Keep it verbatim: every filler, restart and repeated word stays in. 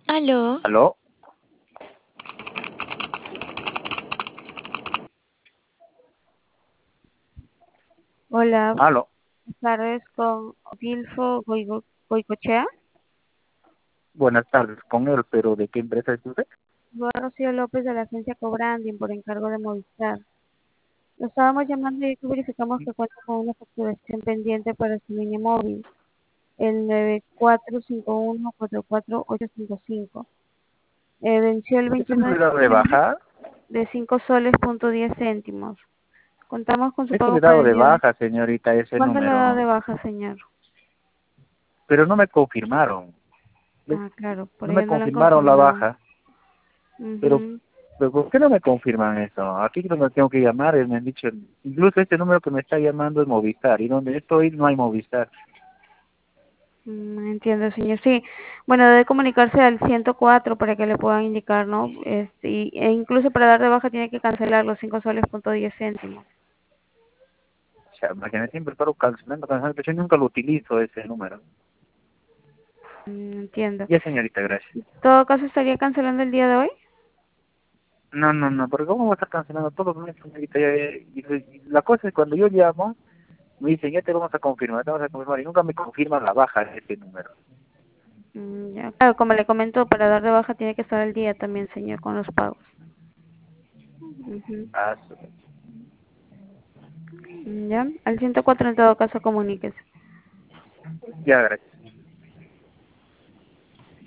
Aló, ¿Aló? Hola, buenas ¿Aló? tardes con Gilfo Goigo- Goicochea. Buenas tardes con él, pero ¿de qué empresa es usted? Soy Rocío López de la agencia Cobranding por encargo de Movistar. Lo estábamos llamando y aquí verificamos que cuenta con una facturación pendiente para su línea móvil, el nueve cuatro cinco uno cuatro cuatro ocho cinco cinco. Eh, venció el ¿Este veintiuno no de le da de septiembre baja? de cinco soles punto diez céntimos. Contamos con su Este le pago he para dado el de día de hoy. baja, señorita, ese ¿Cuándo le da número. de baja, señor? Pero no me confirmaron. ¿Ves? Ah, claro, por No me ello no lo han confirmaron la confirmado. baja. Pero, Ujú. pero ¿por qué no me confirman eso? Aquí no me tengo que llamar, eh, me han dicho. Incluso este número que me está llamando es Movistar. Y donde estoy no hay Movistar. Mm, entiendo, señor. Sí, bueno, debe comunicarse al ciento cuatro para que le puedan indicar, ¿no? Este, y, e incluso para dar de baja tiene que cancelar los cinco soles punto diez céntimos. O sea, imagínate, siempre paro cancelando, cancelando, pero yo nunca lo utilizo ese número. Mm, entiendo. Ya, señorita, gracias. En todo caso, ¿estaría cancelando el día de hoy? No, no, no, porque ¿cómo voy a estar cancelando todo los meses, señorita? Ya- ya- y- y la cosa es cuando yo llamo, me dicen, ya te vamos a confirmar, te vamos a confirmar, y nunca me confirman la baja de ese número. Mm, ya. Claro, como le comento, para dar de baja tiene que estar al día también, señor, con los pagos. Ujú. Ah, su- Mm, ya, al ciento cuatro en todo caso comuníquese. ya, gracias.